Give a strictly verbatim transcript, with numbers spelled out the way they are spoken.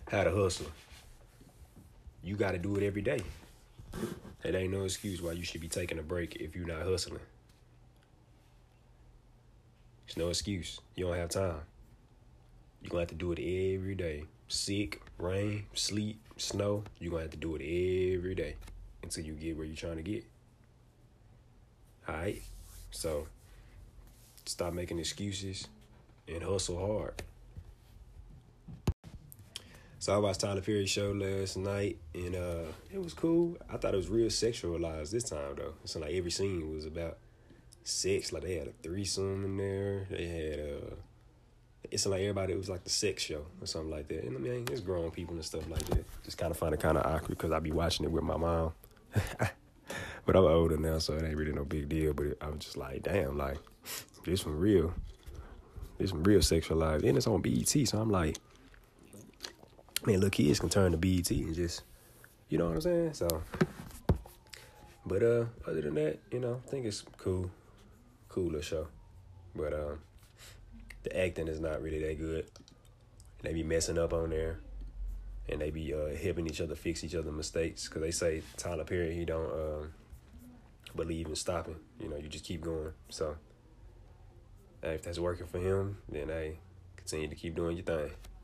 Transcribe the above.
how to hustle. You got to do it every day. It ain't no excuse why you should be taking a break if you're not hustling. It's no excuse. You don't have time. You're going to have to do it every day. Sick, rain, sleet, snow. You're going to have to do it every day until you get where you're trying to get. All right? So, stop making excuses and hustle hard. So I watched Tyler Perry's show last night, and uh, it was cool. I thought it was real sexualized this time, though. It's like every scene was about sex. Like, they had a threesome in there. They had, uh, it's like everybody, it was like the sex show or something like that. And I mean, it's grown people and stuff like that. Just kind of find it kind of awkward because I be watching it with my mom. But I'm older now, so it ain't really no big deal. But it, I was just like, damn, like, this one real. This one real sexualized. And it's on B E T, so I'm like, man, little kids can turn to B E T and just, you know what I'm saying? So, but uh, other than that, you know, I think it's cool, cool little show. But um, the acting is not really that good. They be messing up on there, and they be uh, helping each other fix each other's mistakes. Cause they say Tyler Perry, he don't uh, believe in stopping. You know, you just keep going. So, if that's working for him, then hey, continue to keep doing your thing.